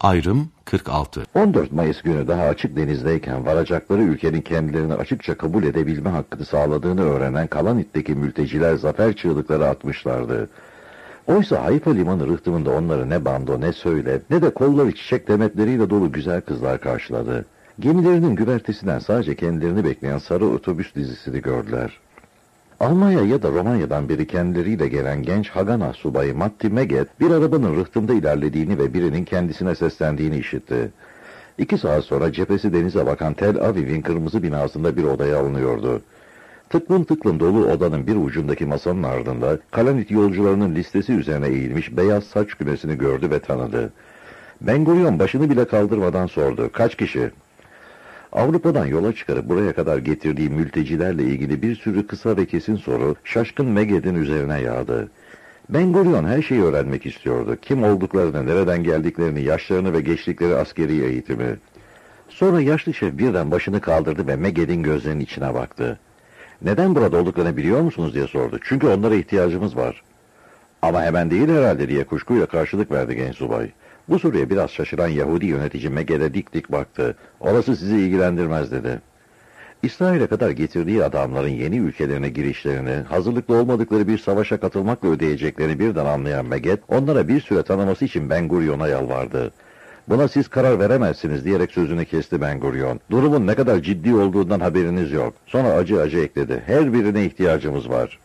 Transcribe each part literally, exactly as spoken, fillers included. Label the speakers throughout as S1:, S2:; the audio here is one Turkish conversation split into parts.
S1: Ayrım kırk altı.
S2: on dört Mayıs günü daha açık denizdeyken varacakları ülkenin kendilerini açıkça kabul edebilme hakkını sağladığını öğrenen Kalanit'teki mülteciler zafer çığlıkları atmışlardı. Oysa Hayfa limanı rıhtımında onları ne bando, ne söyle, ne de kolları çiçek demetleriyle dolu güzel kızlar karşıladı. Gemilerinin güvertesinden sadece kendilerini bekleyen sarı otobüs dizisini gördüler. Almanya ya da Romanya'dan biri kendileriyle gelen genç Haganah subayı Matti Meget, bir arabanın rıhtımda ilerlediğini ve birinin kendisine seslendiğini işitti. İki saat sonra cephesi denize bakan Tel Aviv'in kırmızı binasında bir odaya alınıyordu. Tıklım tıklım dolu odanın bir ucundaki masanın ardında Kalanit yolcularının listesi üzerine eğilmiş beyaz saç kümesini gördü ve tanıdı. Ben Gurion başını bile kaldırmadan sordu. Kaç kişi? Avrupa'dan yola çıkarıp buraya kadar getirdiği mültecilerle ilgili bir sürü kısa ve kesin soru şaşkın Meged'in üzerine yağdı. Ben Gurion her şeyi öğrenmek istiyordu. Kim olduklarını, nereden geldiklerini, yaşlarını ve geçtikleri askeri eğitimi. Sonra yaşlı şef birden başını kaldırdı ve Meged'in gözlerinin içine baktı. Neden burada olduklarını biliyor musunuz diye sordu. Çünkü onlara ihtiyacımız var. Ama hemen değil herhalde diye kuşkuyla karşılık verdi genç subay. Bu soruya biraz şaşıran Yahudi yönetici Meged'e dik dik baktı. Orası sizi ilgilendirmez dedi. İsrail'e kadar getirdiği adamların yeni ülkelerine girişlerini, hazırlıklı olmadıkları bir savaşa katılmakla ödeyeceklerini birden anlayan Meged, onlara bir süre tanıması için Ben Gurion'a yalvardı. Buna siz karar veremezsiniz diyerek sözünü kesti Ben Gurion. Durumun ne kadar ciddi olduğundan haberiniz yok. Sonra acı acı ekledi. Her birine ihtiyacımız var.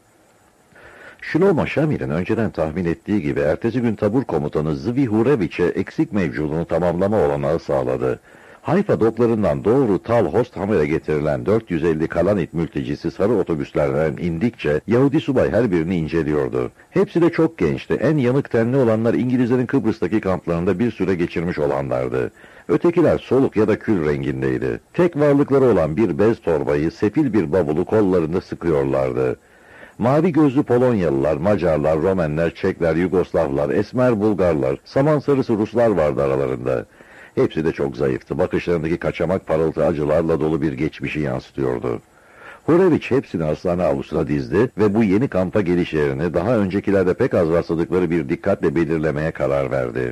S2: Shlomo Shamir'in önceden tahmin ettiği gibi ertesi gün tabur komutanı Zvi Hureviç'e eksik mevcudunu tamamlama olanağı sağladı. Hayfa doklarından doğru Tal Hosthamer'e getirilen dört yüz elli Kalanit mültecisi sarı otobüslerden indikçe Yahudi subay her birini inceliyordu. Hepsi de çok gençti. En yanık tenli olanlar İngilizlerin Kıbrıs'taki kamplarında bir süre geçirmiş olanlardı. Ötekiler soluk ya da kül rengindeydi. Tek varlıkları olan bir bez torbayı, sefil bir bavulu kollarında sıkıyorlardı. Mavi gözlü Polonyalılar, Macarlar, Romenler, Çekler, Yugoslavlar, Esmer Bulgarlar, saman sarısı Ruslar vardı aralarında. Hepsi de çok zayıftı. Bakışlarındaki kaçamak parıltı acılarla dolu bir geçmişi yansıtıyordu. Hureviç hepsini hastane avlusuna dizdi ve bu yeni kampa gelişlerini daha öncekilerde pek az rastladıkları bir dikkatle belirlemeye karar verdi.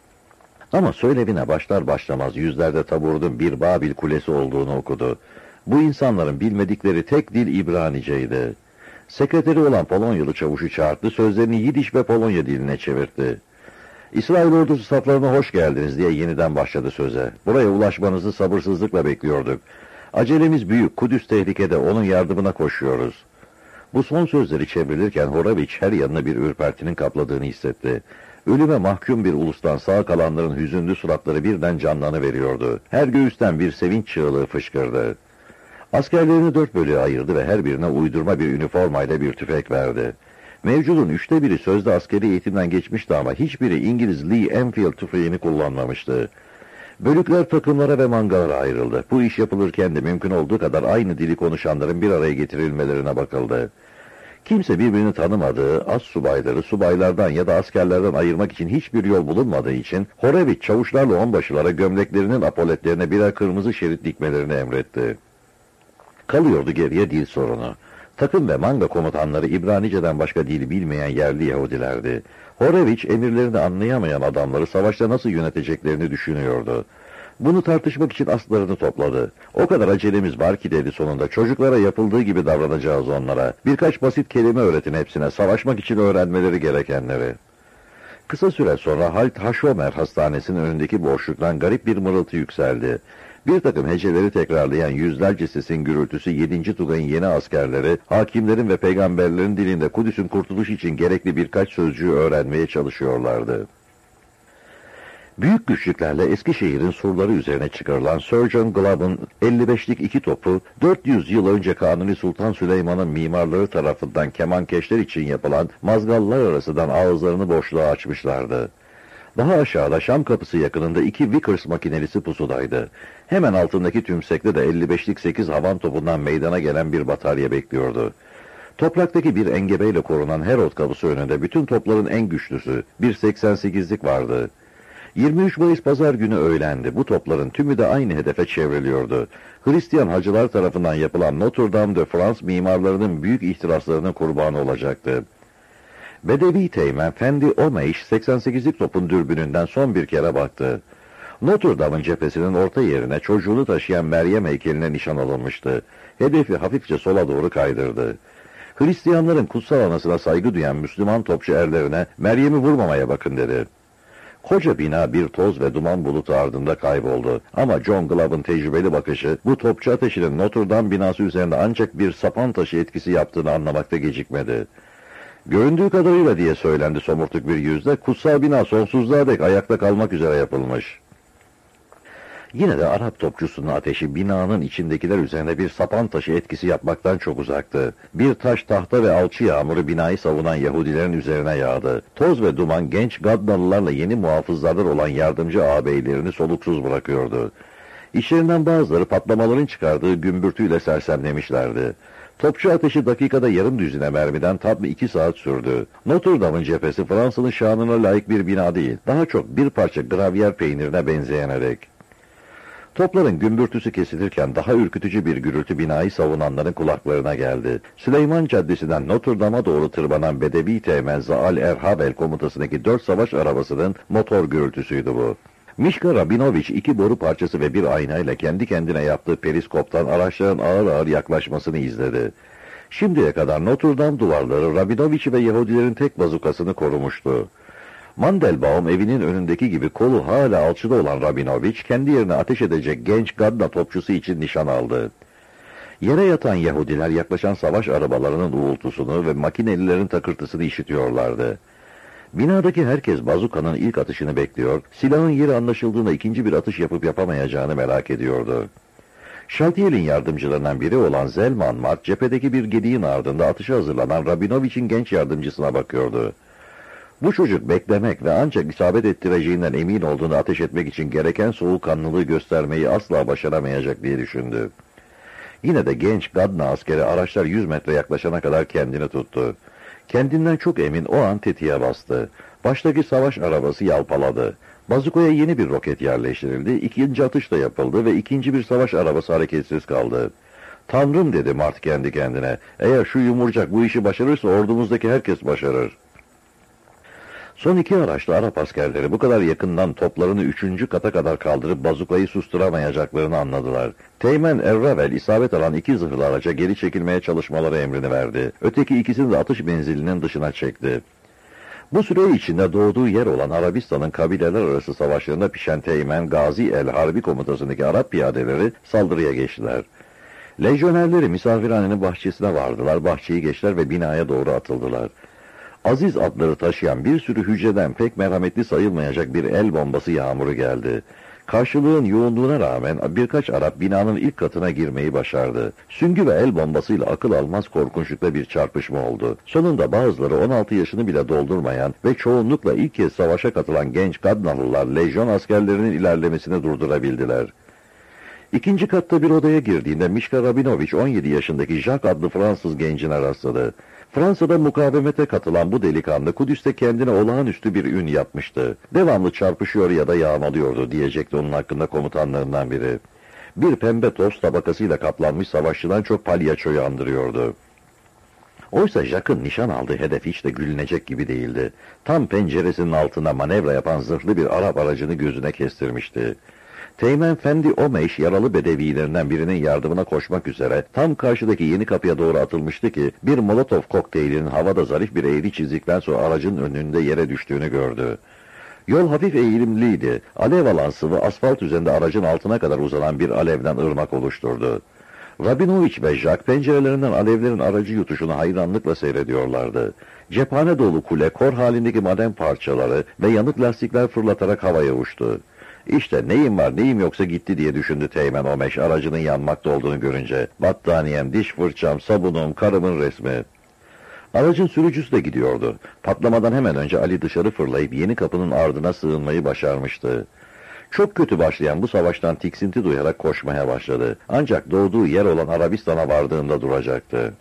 S2: Ama söylevine başlar başlamaz yüzlerde taburdun bir Babil kulesi olduğunu okudu. Bu insanların bilmedikleri tek dil İbraniceydi. Sekreteri olan Polonyalı çavuşu çağırdı, sözlerini Yidiş ve Polonya diline çevirdi. İsrail ordusu saflarına hoş geldiniz diye yeniden başladı söze. Buraya ulaşmanızı sabırsızlıkla bekliyorduk. Acelemiz büyük, Kudüs tehlikede, onun yardımına koşuyoruz. Bu son sözleri çevrilirken Horaviç her yanına bir ürpertinin kapladığını hissetti. Ölüme mahkum bir ulustan sağ kalanların hüzünlü suratları birden canlanıveriyordu. Her göğüsten bir sevinç çığlığı fışkırdı. Askerlerini dört bölüğe ayırdı ve her birine uydurma bir üniformayla bir tüfek verdi. Mevcudun üçte biri sözde askeri eğitimden geçmişti ama hiçbiri İngiliz Lee Enfield tüfeğini kullanmamıştı. Bölükler takımlara ve mangalara ayrıldı. Bu iş yapılırken de mümkün olduğu kadar aynı dili konuşanların bir araya getirilmelerine bakıldı. Kimse birbirini tanımadığı az subayları subaylardan ya da askerlerden ayırmak için hiçbir yol bulunmadığı için Horeviç çavuşlarla onbaşılara gömleklerinin apoletlerine birer kırmızı şerit dikmelerini emretti. Kalıyordu geriye dil sorunu. Takım ve manga komutanları İbranice'den başka dili bilmeyen yerli Yahudilerdi. Horeviç emirlerini anlayamayan adamları savaşta nasıl yöneteceklerini düşünüyordu. Bunu tartışmak için aslarını topladı. O kadar acelemiz var ki dedi sonunda, çocuklara yapıldığı gibi davranacağız onlara. Birkaç basit kelime öğretin hepsine, savaşmak için öğrenmeleri gerekenleri. Kısa süre sonra Halt Hashomer hastanesinin önündeki boşluktan garip bir mırıltı yükseldi. Bir takım heceleri tekrarlayan yüzlerce sesin gürültüsü yedinci Tugay'ın yeni askerleri, hakimlerin ve peygamberlerin dilinde Kudüs'ün kurtuluşu için gerekli birkaç sözcüğü öğrenmeye çalışıyorlardı. Büyük güçlüklerle Eskişehir'in surları üzerine çıkarılan Sir John Glover'ın elli beşlik iki topu, dört yüz yıl önce Kanuni Sultan Süleyman'ın mimarları tarafından kemankeşler için yapılan mazgallar arasından ağızlarını boşluğa açmışlardı. Daha aşağıda Şam kapısı yakınında iki Vickers makinelisi pusudaydı. Hemen altındaki tümsekte de elli beşlik sekiz havan topundan meydana gelen bir batarya bekliyordu. Topraktaki bir engebeyle korunan Herod kapısı önünde bütün topların en güçlüsü, bir seksen sekizlik vardı. yirmi üç Mayıs pazar günü öğlendi. Bu topların tümü de aynı hedefe çevriliyordu. Hristiyan hacılar tarafından yapılan Notre Dame de France mimarlarının büyük ihtiraslarının kurbanı olacaktı. Bedevi Teğmen Fendi Omeiş seksen sekizlik topun dürbününden son bir kere baktı. Notre Dame'ın cephesinin orta yerine çocuğunu taşıyan Meryem heykeline nişan alınmıştı. Hedefi hafifçe sola doğru kaydırdı. Hristiyanların kutsal anasına saygı duyan Müslüman topçu erlerine Meryem'i vurmamaya bakın dedi. Koca bina bir toz ve duman bulutu ardında kayboldu. Ama John Glove'ın tecrübeli bakışı bu topçu ateşinin Notre Dame binası üzerinde ancak bir sapan taşı etkisi yaptığını anlamakta gecikmedi. Göründüğü kadarıyla diye söylendi somurtuk bir yüzle, kutsal bina sonsuzluğa dek ayakta kalmak üzere yapılmış. Yine de Arap topçusunun ateşi binanın içindekiler üzerinde bir sapan taşı etkisi yapmaktan çok uzaktı. Bir taş, tahta ve alçı yağmuru binayı savunan Yahudilerin üzerine yağdı. Toz ve duman genç Gadnalılarla yeni muhafızlardan olan yardımcı ağabeylerini soluksuz bırakıyordu. İçlerinden bazıları patlamaların çıkardığı gümbürtüyle sersemlemişlerdi. Topçu ateşi dakikada yarım düzine mermiden tam iki saat sürdü. Notre Dame'ın cephesi Fransa'nın şanına layık bir bina değil, daha çok bir parça gravyer peynirine benzeyenerek. Topların gümbürtüsü kesilirken daha ürkütücü bir gürültü binayı savunanların kulaklarına geldi. Süleyman Caddesi'nden Notre Dame'a doğru tırmanan Bedevi Teğmen Zaal Erhabel komutasındaki dört savaş arabasının motor gürültüsüydü bu. Mişka Rabinoviç iki boru parçası ve bir aynayla kendi kendine yaptığı periskoptan araçların ağır ağır yaklaşmasını izledi. Şimdiye kadar Notre Dame duvarları Rabinoviç'i ve Yahudilerin tek bazukasını korumuştu. Mandelbaum evinin önündeki gibi kolu hala alçıda olan Rabinoviç, kendi yerine ateş edecek genç Gadna topçusu için nişan aldı. Yere yatan Yahudiler yaklaşan savaş arabalarının uğultusunu ve makinelilerin takırtısını işitiyorlardı. Binadaki herkes bazukanın ilk atışını bekliyor, silahın yeri anlaşıldığında ikinci bir atış yapıp yapamayacağını merak ediyordu. Şaltiyel'in yardımcılarından biri olan Zelman Mart, cephedeki bir gediğin ardında atışa hazırlanan Rabinoviç'in genç yardımcısına bakıyordu. Bu çocuk beklemek ve ancak isabet ettireceğinden emin olduğunu ateş etmek için gereken soğukkanlılığı göstermeyi asla başaramayacak diye düşündü. Yine de genç Gadna askeri araçlar yüz metre yaklaşana kadar kendini tuttu. Kendinden çok emin o an tetiğe bastı. Baştaki savaş arabası yalpaladı. Bazukoya yeni bir roket yerleştirildi, ikinci atış da yapıldı ve ikinci bir savaş arabası hareketsiz kaldı. Tanrım dedi Mart kendi kendine, eğer şu yumurcak bu işi başarırsa ordumuzdaki herkes başarır. Son iki araçlı Arap askerleri bu kadar yakından toplarını üçüncü kata kadar kaldırıp bazukayı susturamayacaklarını anladılar. Teğmen Erravel isabet alan iki zırhlı araca geri çekilmeye çalışmaları emrini verdi. Öteki ikisini de atış menzilinin dışına çekti. Bu süre içinde doğduğu yer olan Arabistan'ın kabileler arası savaşlarında pişen Teğmen Gazi El Harbi komutasındaki Arap piyadeleri saldırıya geçtiler. Lejyonerleri misafirhanenin bahçesine vardılar, bahçeyi geçtiler ve binaya doğru atıldılar. Aziz adları taşıyan bir sürü hücreden pek merhametli sayılmayacak bir el bombası yağmuru geldi. Karşılığın yoğunluğuna rağmen birkaç Arap binanın ilk katına girmeyi başardı. Süngü ve el bombasıyla akıl almaz korkunçlukla bir çarpışma oldu. Sonunda bazıları on altı yaşını bile doldurmayan ve çoğunlukla ilk kez savaşa katılan genç Gadnalılar lejyon askerlerinin ilerlemesini durdurabildiler. İkinci katta bir odaya girdiğinde Mişka Rabinoviç on yedi yaşındaki Jacques adlı Fransız gencine rastladı. Fransa'da mukavemete katılan bu delikanlı Kudüs'te kendine olağanüstü bir ün yapmıştı. Devamlı çarpışıyor ya da yağmalıyordu diyecekti onun hakkında komutanlarından biri. Bir pembe toz tabakasıyla kaplanmış savaşçıdan çok palyaçoyu andırıyordu. Oysa Jacques'ın nişan aldığı hedef hiç de gülünecek gibi değildi. Tam penceresinin altına manevra yapan zırhlı bir Arap aracını gözüne kestirmişti. Teğmen Fendi Omeiş yaralı bedevilerinden birinin yardımına koşmak üzere tam karşıdaki yeni kapıya doğru atılmıştı ki bir Molotov kokteylinin havada zarif bir eğri çizdikten sonra aracın önünde yere düştüğünü gördü. Yol hafif eğilimliydi. Alev alan sıvı asfalt üzerinde aracın altına kadar uzanan bir alevden ırmak oluşturdu. Rabinoviç ve Jacques pencerelerinden alevlerin aracı yutuşunu hayranlıkla seyrediyorlardı. Cephane dolu kule, kor halindeki maden parçaları ve yanık lastikler fırlatarak havaya uçtu. İşte neyim var neyim yoksa gitti diye düşündü Teğmen Omeş aracının yanmakta olduğunu görünce. Battaniyem, diş fırçam, sabunum, karımın resmi. Aracın sürücüsü de gidiyordu. Patlamadan hemen önce Ali dışarı fırlayıp yeni kapının ardına sığınmayı başarmıştı. Çok kötü başlayan bu savaştan tiksinti duyarak koşmaya başladı. Ancak doğduğu yer olan Arabistan'a vardığında duracaktı.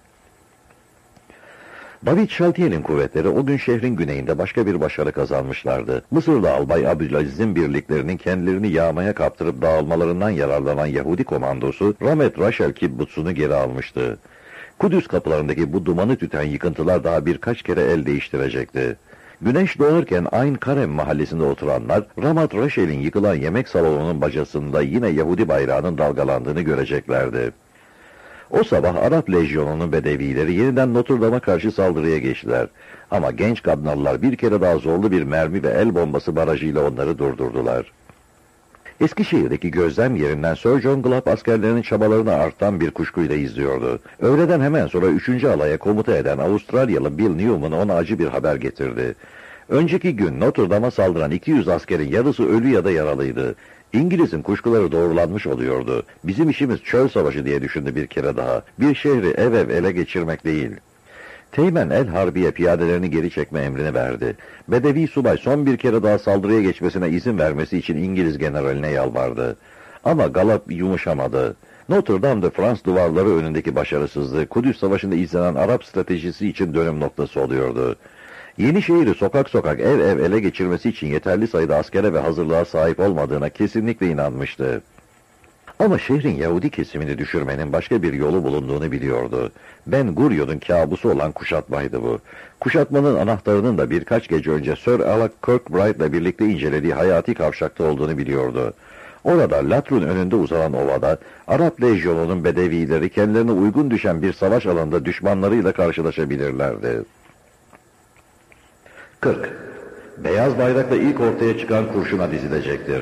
S2: David Şaltiye'nin kuvvetleri o gün şehrin güneyinde başka bir başarı kazanmışlardı. Mısırlı albay Abdülaziz'in birliklerinin kendilerini yağmaya kaptırıp dağılmalarından yararlanan Yahudi komandosu Ramet Raşel kibbutzunu geri almıştı. Kudüs kapılarındaki bu dumanı tüten yıkıntılar daha birkaç kere el değiştirecekti. Güneş doğarken Ayn Karem mahallesinde oturanlar, Ramat Reşel'in yıkılan yemek salonunun bacasında yine Yahudi bayrağının dalgalandığını göreceklerdi. O sabah Arap lejyonunun bedevileri yeniden Notre Dame'a karşı saldırıya geçtiler. Ama genç Kadnalılar bir kere daha zorlu bir mermi ve el bombası barajıyla onları durdurdular. Eskişehir'deki gözlem yerinden Sir John Glab askerlerinin çabalarını artan bir kuşkuyla izliyordu. Öğleden hemen sonra üçüncü alaya komuta eden Avustralyalı Bill Newman ona acı bir haber getirdi. Önceki gün Notre Dame'a saldıran iki yüz askerin yarısı ölü ya da yaralıydı. İngiliz'in kuşkuları doğrulanmış oluyordu. Bizim işimiz çöl savaşı diye düşündü bir kere daha. Bir şehri ev ev ele geçirmek değil. Teğmen El Harbiye piyadelerini geri çekme emrini verdi. Bedevi subay son bir kere daha saldırıya geçmesine izin vermesi için İngiliz generaline yalvardı. Ama Galap yumuşamadı. Notre Dame'de Fransız duvarları önündeki başarısızlığı, Kudüs Savaşı'nda izlenen Arap stratejisi için dönüm noktası oluyordu. Yenişehir'i sokak sokak ev ev ele geçirmesi için yeterli sayıda askere ve hazırlığa sahip olmadığına kesinlikle inanmıştı. Ama şehrin Yahudi kesimini düşürmenin başka bir yolu bulunduğunu biliyordu. Ben Gurion'un kabusu olan kuşatmaydı bu. Kuşatmanın anahtarının da birkaç gece önce Sir Alec Kirkbride'la birlikte incelediği hayati kavşakta olduğunu biliyordu. Orada Latrun önünde uzanan ovada, Arap lejyonunun bedevileri kendilerine uygun düşen bir savaş alanında düşmanlarıyla karşılaşabilirlerdi. kırk. Beyaz bayrakla ilk ortaya çıkan kurşuna dizilecektir.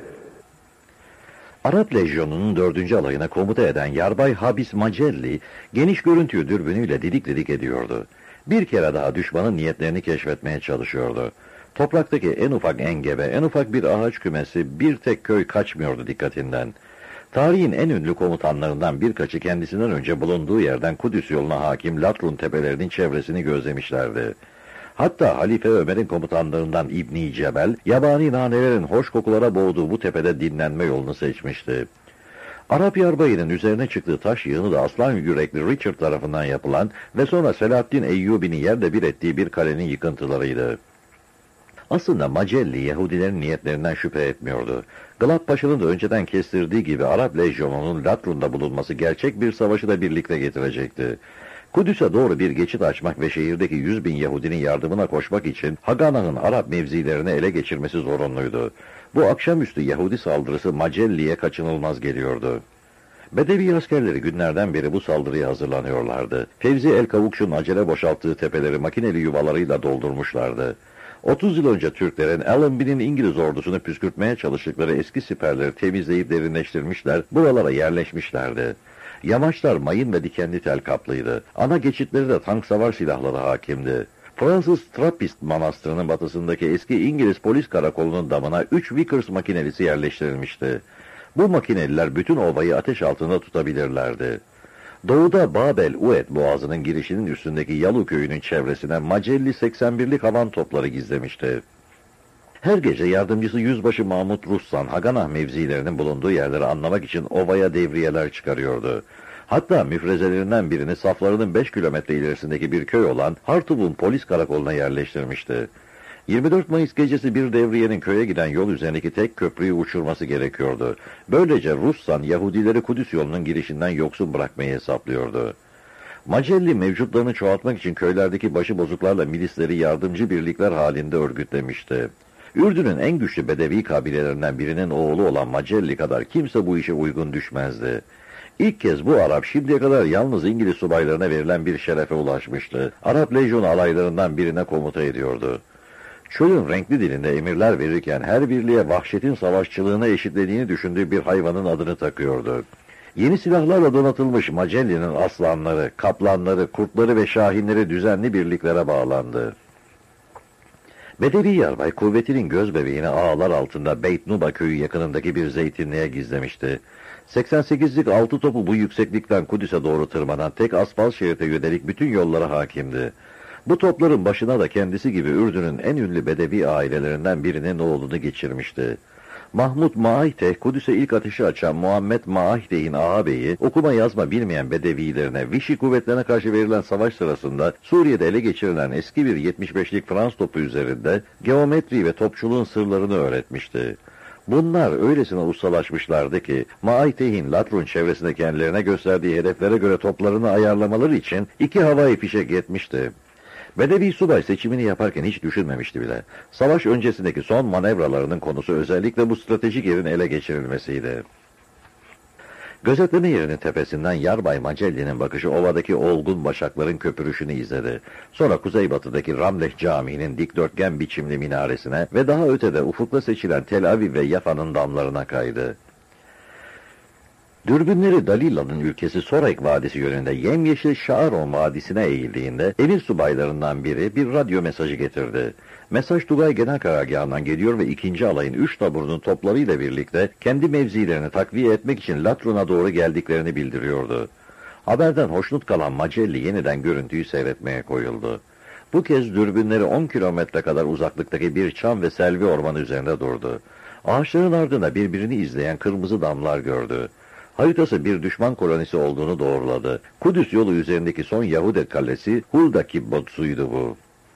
S2: Arap lejyonunun dördüncü alayına komuta eden Yarbay Habis Macelli, geniş görüntüyü dürbünüyle didik didik ediyordu. Bir kere daha düşmanın niyetlerini keşfetmeye çalışıyordu. Topraktaki en ufak engebe, en ufak bir ağaç kümesi, bir tek köy kaçmıyordu dikkatinden. Tarihin en ünlü komutanlarından birkaçı kendisinden önce bulunduğu yerden Kudüs yoluna hakim Latrun tepelerinin çevresini gözlemişlerdi. Hatta Halife Ömer'in komutanlarından İbn-i Cebel, yabani nanelerin hoş kokulara boğduğu bu tepede dinlenme yolunu seçmişti. Arap yarbayının üzerine çıktığı taş yığını da aslan yürekli Richard tarafından yapılan ve sonra Selahaddin Eyyubi'nin yerle bir ettiği bir kalenin yıkıntılarıydı. Aslında Macelli Yahudilerin niyetlerinden şüphe etmiyordu. Glab Paşa'nın da önceden kestirdiği gibi Arap lejyonunun Latrun'da bulunması gerçek bir savaşı da birlikte getirecekti. Kudüs'e doğru bir geçit açmak ve şehirdeki yüz bin Yahudinin yardımına koşmak için Haganah'ın Arap mevzilerini ele geçirmesi zorunluydu. Bu akşamüstü Yahudi saldırısı Macelli'ye kaçınılmaz geliyordu. Bedevi askerleri günlerden beri bu saldırıya hazırlanıyorlardı. Fevzi El Kavukçu'nun acele boşalttığı tepeleri makineli yuvalarıyla doldurmuşlardı. otuz yıl önce Türklerin Allenby'nin İngiliz ordusunu püskürtmeye çalıştıkları eski siperleri temizleyip derinleştirmişler, buralara yerleşmişlerdi. Yamaçlar mayın ve dikenli tel kaplıydı. Ana geçitleri de tank savar silahları hakimdi. Fransız Trappist Manastırı'nın batısındaki eski İngiliz polis karakolunun damına üç Vickers makinelisi yerleştirilmişti. Bu makineliler bütün ovayı ateş altında tutabilirlerdi. Doğuda Babel-Ued boğazının girişinin üstündeki Yalu köyünün çevresine Macelli seksen birlik havan topları gizlemişti. Her gece yardımcısı Yüzbaşı Mahmut Russan, Haganah mevzilerinin bulunduğu yerleri anlamak için ovaya devriyeler çıkarıyordu. Hatta müfrezelerinden birini saflarının beş kilometre ilerisindeki bir köy olan Hartub'un polis karakoluna yerleştirmişti. yirmi dört Mayıs gecesi bir devriyenin köye giden yol üzerindeki tek köprüyü uçurması gerekiyordu. Böylece Russan, Yahudileri Kudüs yolunun girişinden yoksun bırakmayı hesaplıyordu. Macelli mevcutlarını çoğaltmak için köylerdeki başıbozuklarla milisleri yardımcı birlikler halinde örgütlemişti. Ürdün'ün en güçlü bedevi kabilelerinden birinin oğlu olan Macelli kadar kimse bu işe uygun düşmezdi. İlk kez bu Arap şimdiye kadar yalnız İngiliz subaylarına verilen bir şerefe ulaşmıştı. Arap lejyon alaylarından birine komuta ediyordu. Çölün renkli dilinde emirler verirken her birliğe vahşetin savaşçılığına eşitlediğini düşündüğü bir hayvanın adını takıyordu. Yeni silahlarla donatılmış Macelli'nin aslanları, kaplanları, kurtları ve şahinleri düzenli birliklere bağlandı. Bedevi yarbay kuvvetinin göz bebeğini ağlar altında Beyt Nuba köyü yakınındaki bir zeytinliğe gizlemişti. seksen sekizlik altı topu bu yükseklikten Kudüs'e doğru tırmanan tek asfalt şerite yönelik bütün yollara hakimdi. Bu topların başına da kendisi gibi Ürdün'ün en ünlü bedevi ailelerinden birinin oğlunu geçirmişti. Mahmud Maahteh, Kudüs'e ilk ateşi açan Muhammed Maahteh'in ağabeyi, okuma yazma bilmeyen bedevilerine, Vichy kuvvetlerine karşı verilen savaş sırasında Suriye'de ele geçirilen eski bir yetmiş beşlik Fransız topu üzerinde geometri ve topçuluğun sırlarını öğretmişti. Bunlar öylesine ustalaşmışlardı ki, Maayteh'in Latrun çevresinde kendilerine gösterdiği hedeflere göre toplarını ayarlamaları için iki havai fişek yetmişti. Bedevi subay seçimini yaparken hiç düşünmemişti bile. Savaş öncesindeki son manevralarının konusu özellikle bu stratejik yerin ele geçirilmesiydi. Gözetleme yerinin tepesinden Yarbay Macelli'nin bakışı ovadaki olgun başakların köpürüşünü izledi. Sonra kuzeybatıdaki Ramleh Camii'nin dikdörtgen biçimli minaresine ve daha ötede ufukta seçilen Tel Aviv ve Yafa'nın damlarına kaydı. Dürbünleri Dalila'nın ülkesi Sorek Vadisi yönünde yemyeşil Şaaron Vadisi'ne eğildiğinde emir subaylarından biri bir radyo mesajı getirdi. Mesaj Tugay Genel Karargahı'ndan geliyor ve ikinci alayın üç taburunun toplarıyla birlikte kendi mevzilerini takviye etmek için Latrun'a doğru geldiklerini bildiriyordu. Haberden hoşnut kalan Macelli yeniden görüntüyü seyretmeye koyuldu. Bu kez dürbünleri on kilometre kadar uzaklıktaki bir çam ve selvi ormanı üzerinde durdu. Ağaçların ardında birbirini izleyen kırmızı damlar gördü. Haritası bir düşman kolonisi olduğunu doğruladı. Kudüs yolu üzerindeki son Yahudi kalesi Hulda Kibbutz'uydu bu.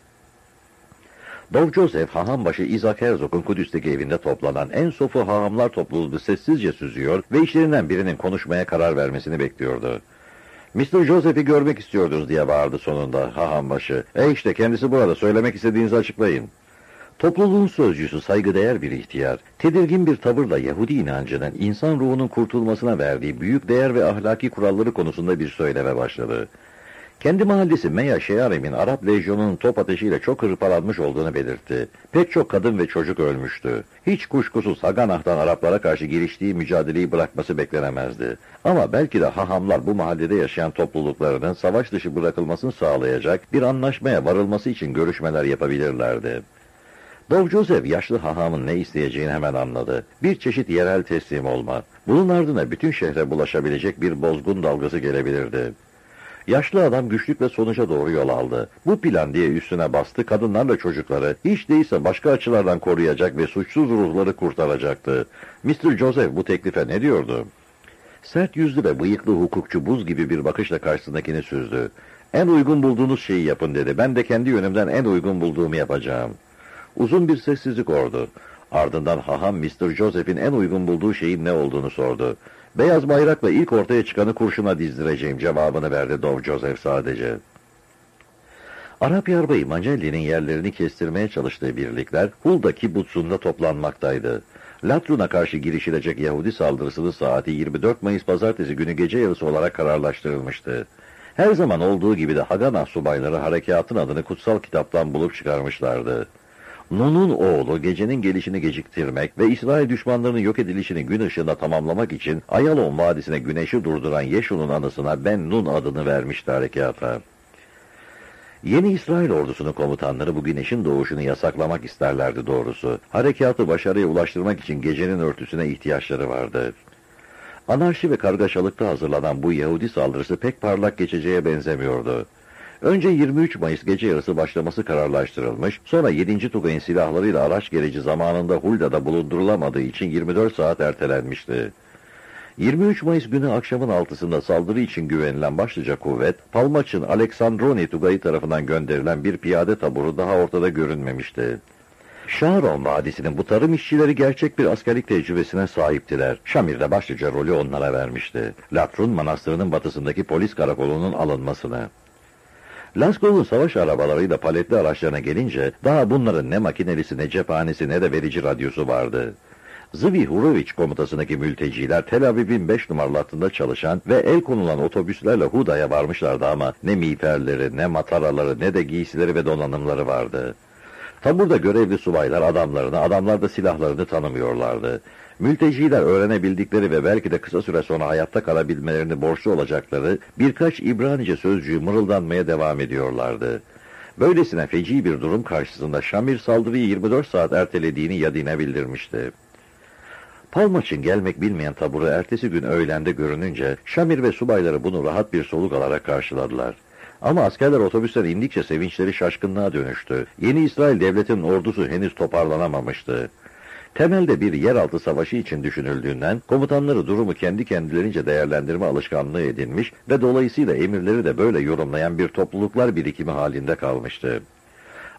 S2: Dov Joseph, hahambaşı Isaac Herzog'un Kudüs'teki evinde toplanan en sofu hahamlar topluluğu sessizce süzüyor ve işlerinden birinin konuşmaya karar vermesini bekliyordu. mister Joseph'i görmek istiyordunuz diye bağırdı sonunda hahambaşı. E işte kendisi burada, söylemek istediğinizi açıklayın. Topluluğun sözcüsü saygıdeğer bir ihtiyar, tedirgin bir tavırla Yahudi inancının insan ruhunun kurtulmasına verdiği büyük değer ve ahlaki kuralları konusunda bir söyleme başladı. Kendi mahallesi Meya Şeyarim'in Arap lejyonunun top ateşiyle çok hırpalanmış olduğunu belirtti. Pek çok kadın ve çocuk ölmüştü. Hiç kuşkusuz Haganah'tan Araplara karşı giriştiği mücadeleyi bırakması beklenemezdi. Ama belki de hahamlar bu mahallede yaşayan topluluklarının savaş dışı bırakılmasını sağlayacak bir anlaşmaya varılması için görüşmeler yapabilirlerdi. Dov Joseph yaşlı hahamın ne isteyeceğini hemen anladı. Bir çeşit yerel teslim olma. Bunun ardına bütün şehre bulaşabilecek bir bozgun dalgası gelebilirdi. Yaşlı adam güçlükle sonuca doğru yol aldı. Bu plan diye üstüne bastı, kadınlarla çocukları hiç değilse başka açılardan koruyacak ve suçsuz ruhları kurtaracaktı. mister Joseph bu teklife ne diyordu? Sert yüzlü ve bıyıklı hukukçu buz gibi bir bakışla karşısındakini süzdü. En uygun bulduğunuz şeyi yapın dedi. Ben de kendi yönümden en uygun bulduğumu yapacağım. Uzun bir sessizlik oldu. Ardından haham mister Joseph'in en uygun bulduğu şeyin ne olduğunu sordu. Beyaz bayrakla ilk ortaya çıkanı kurşuna dizdireceğim cevabını verdi Dov Joseph sadece. Arap yarbayı Macelli'nin yerlerini kestirmeye çalıştığı birlikler Hulda Kibbutz'unda toplanmaktaydı. Latrun'a karşı girişilecek Yahudi saldırısının saati yirmi dört Mayıs Pazartesi günü gece yarısı olarak kararlaştırılmıştı. Her zaman olduğu gibi de Haganah subayları harekatın adını kutsal kitaptan bulup çıkarmışlardı. Nun'un oğlu gecenin gelişini geciktirmek ve İsrail düşmanlarının yok edilişini gün ışığında tamamlamak için Ayalon Vadisi'ne güneşi durduran Yeşu'nun anısına Ben Nun adını vermişti harekata. Yeni İsrail ordusunun komutanları bu güneşin doğuşunu yasaklamak isterlerdi doğrusu. Harekatı başarıya ulaştırmak için gecenin örtüsüne ihtiyaçları vardı. Anarşi ve kargaşalıkta hazırlanan bu Yahudi saldırısı pek parlak geçeceğe benzemiyordu. Önce yirmi üç Mayıs gece yarısı başlaması kararlaştırılmış, sonra yedinci Tugay'ın silahlarıyla araç gereci zamanında Hulda'da bulundurulamadığı için yirmi dört saat ertelenmişti. yirmi üç Mayıs günü akşamın altısında saldırı için güvenilen başlıca kuvvet, Palmaç'ın Aleksandroni Tugayı tarafından gönderilen bir piyade taburu daha ortada görünmemişti. Şaron Vadisi'nin bu tarım işçileri gerçek bir askerlik tecrübesine sahiptiler. Şamir'de başlıca rolü onlara vermişti. Latrun Manastırı'nın batısındaki polis karakolunun alınmasını. Laskov'un savaş arabalarıyla paletli araçlarına gelince daha bunların ne makinelisi ne cephanesi ne de verici radyosu vardı. Zvi Huroviç komutasındaki mülteciler Tel Aviv'in beş numaralı hattında çalışan ve el konulan otobüslerle Huda'ya varmışlardı ama ne miğferleri ne mataraları ne de giysileri ve donanımları vardı. Taburda görevli subaylar adamlarını, adamlar da silahlarını tanımıyorlardı. Mülteciler öğrenebildikleri ve belki de kısa süre sonra hayatta kalabilmelerini borçlu olacakları birkaç İbranice sözcüğü mırıldanmaya devam ediyorlardı. Böylesine feci bir durum karşısında Şamir saldırıyı yirmi dört saat ertelediğini Yadin'e bildirmişti. Palmaç'ın gelmek bilmeyen taburu ertesi gün öğlende görününce Şamir ve subayları bunu rahat bir soluk alarak karşıladılar. Ama askerler otobüsten indikçe sevinçleri şaşkınlığa dönüştü. Yeni İsrail devletinin ordusu henüz toparlanamamıştı. Temelde bir yeraltı savaşı için düşünüldüğünden komutanları durumu kendi kendilerince değerlendirme alışkanlığı edinmiş ve dolayısıyla emirleri de böyle yorumlayan bir topluluklar birikimi halinde kalmıştı.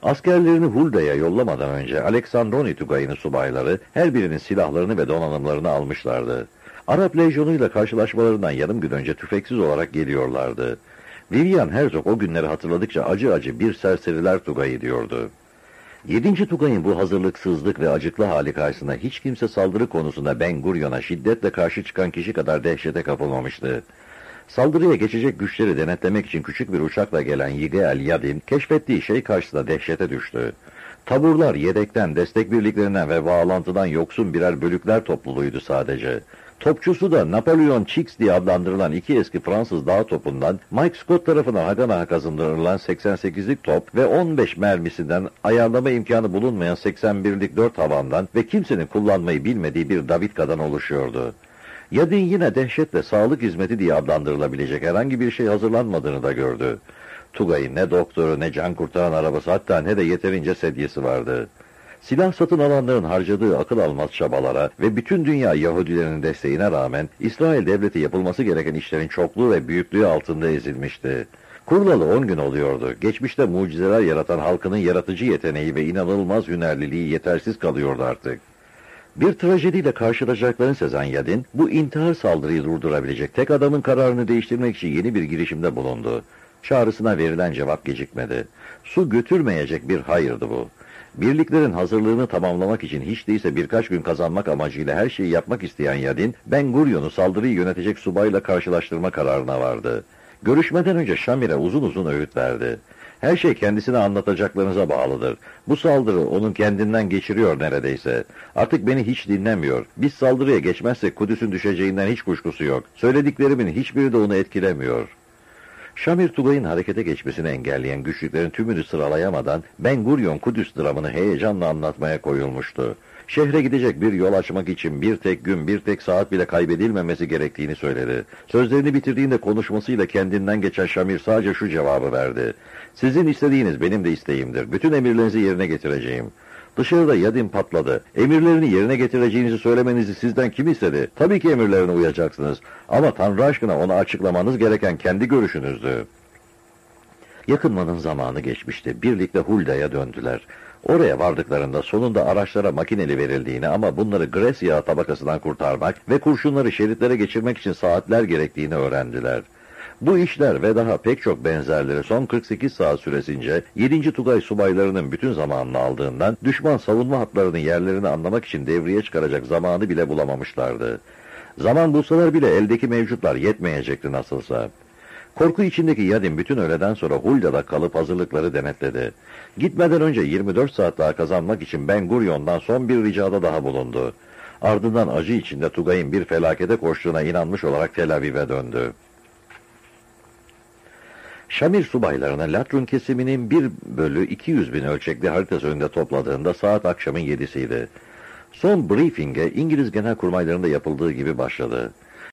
S2: Askerlerini Hulda'ya yollamadan önce Aleksandroni Tugayı'nın subayları her birinin silahlarını ve donanımlarını almışlardı. Arap lejyonuyla karşılaşmalarından yarım gün önce tüfeksiz olarak geliyorlardı. Vivian Herzog o günleri hatırladıkça acı acı bir serseriler Tugayı diyordu. Yedinci Tugay'ın bu hazırlıksızlık ve acıklı hali karşısında hiç kimse saldırı konusunda Ben Gurion'a şiddetle karşı çıkan kişi kadar dehşete kapılmamıştı. Saldırıya geçecek güçleri denetlemek için küçük bir uçakla gelen Yigael Yadin, keşfettiği şey karşısında dehşete düştü. Taburlar yedekten, destek birliklerinden ve bağlantıdan yoksun birer bölükler topluluğuydu sadece. Topçusu da Napolyon Chix diye adlandırılan iki eski Fransız dağ topundan Mike Scott tarafından Haganah'a kazandırılan seksen sekizlik top ve on beş mermisinden ayarlama imkanı bulunmayan seksen birlik dört havandan ve kimsenin kullanmayı bilmediği bir Davidka'dan oluşuyordu. Yadin yine dehşetle sağlık hizmeti diye adlandırılabilecek herhangi bir şey hazırlanmadığını da gördü. Tugay'ın ne doktoru, ne can kurtaran arabası, hatta ne de yeterince sedyesi vardı. Silah satın alanların harcadığı akıl almaz çabalara ve bütün dünya Yahudilerinin desteğine rağmen İsrail devleti yapılması gereken işlerin çokluğu ve büyüklüğü altında ezilmişti. Kurulalı on gün oluyordu. Geçmişte mucizeler yaratan halkının yaratıcı yeteneği ve inanılmaz hünerliliği yetersiz kalıyordu artık. Bir trajediyle karşılaşacaklarını sezen Yadin, bu intihar saldırıyı durdurabilecek tek adamın kararını değiştirmek için yeni bir girişimde bulundu. Çağrısına verilen cevap gecikmedi. Su götürmeyecek bir hayırdı bu. Birliklerin hazırlığını tamamlamak için hiç değilse birkaç gün kazanmak amacıyla her şeyi yapmak isteyen Yadin, Ben Gurion'u saldırıyı yönetecek subayla karşılaştırma kararına vardı. Görüşmeden önce Şamir'e uzun uzun öğüt verdi. Her şey kendisine anlatacaklarınıza bağlıdır. Bu saldırı onun kendinden geçiriyor neredeyse. Artık beni hiç dinlemiyor. Biz saldırıya geçmezsek Kudüs'ün düşeceğinden hiç kuşkusu yok. Söylediklerimin hiçbiri de onu etkilemiyor. Şamir Tugay'ın harekete geçmesini engelleyen güçlüklerin tümünü sıralayamadan Ben Gurion Kudüs dramını heyecanla anlatmaya koyulmuştu. Şehre gidecek bir yol açmak için bir tek gün, bir tek saat bile kaybedilmemesi gerektiğini söyledi. Sözlerini bitirdiğinde konuşmasıyla kendinden geçen Şamir sadece şu cevabı verdi. Sizin istediğiniz benim de isteğimdir. Bütün emirlerinizi yerine getireceğim. Dışarıda Yadin patladı. Emirlerini yerine getireceğinizi söylemenizi sizden kim istedi? Tabii ki emirlerine uyacaksınız. Ama Tanrı aşkına ona açıklamanız gereken kendi görüşünüzdü. Yakınmanın zamanı geçmişti. Birlikte Hulda'ya döndüler. Oraya vardıklarında sonunda araçlara makineli verildiğini ama bunları Gresya tabakasından kurtarmak ve kurşunları şeritlere geçirmek için saatler gerektiğini öğrendiler. Bu işler ve daha pek çok benzerleri son kırk sekiz saat süresince yedinci Tugay subaylarının bütün zamanını aldığından düşman savunma hatlarının yerlerini anlamak için devreye çıkaracak zamanı bile bulamamışlardı. Zaman bulsalar bile eldeki mevcutlar yetmeyecekti nasılsa. Korku içindeki Yadin bütün öğleden sonra Hulda'da kalıp hazırlıkları denetledi. Gitmeden önce yirmi dört saat daha kazanmak için Ben Gurion'dan son bir ricada daha bulundu. Ardından acı içinde Tugay'ın bir felakete koştuğuna inanmış olarak Tel Aviv'e döndü. Şamir subaylarını Latrun kesiminin bir bölü iki yüz bin ölçekli haritası önünde topladığında saat akşamın yedisiydi. Son briefing'e İngiliz genelkurmaylarında yapıldığı gibi başladı.